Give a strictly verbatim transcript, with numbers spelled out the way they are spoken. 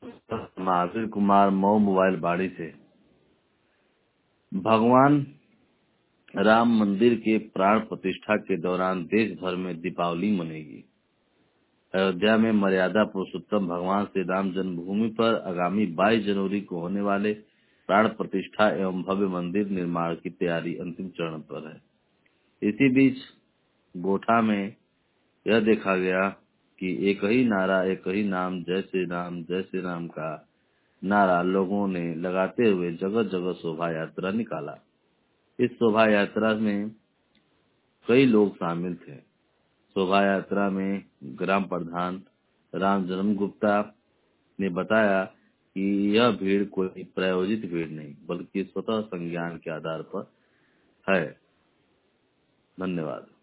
Mahavir Kumar, Mau mobile बाड़ी से। भगवान राम मंदिर के प्राण प्रतिष्ठा के दौरान देश भर में दीपावली मनेगी। अयोध्या में मर्यादा पुरुषोत्तम भगवान श्री राम जन्मभूमि पर आगामी बाईस जनवरी को होने वाले प्राण प्रतिष्ठा एवं भव्य मंदिर निर्माण की तैयारी अंतिम चरण पर है। इसी बीच गोठा में यह देखा गया कि एक ही नारा, एक ही नाम, जय श्री राम जय श्री राम का नारा लोगों ने लगाते हुए जगह जगह शोभा यात्रा निकाला। इस शोभा यात्रा में कई लोग शामिल थे। शोभा यात्रा में ग्राम प्रधान राम जन्म गुप्ता ने बताया कि यह भीड़ कोई प्रायोजित भीड़ नहीं बल्कि स्वतः संज्ञान के आधार पर है। धन्यवाद।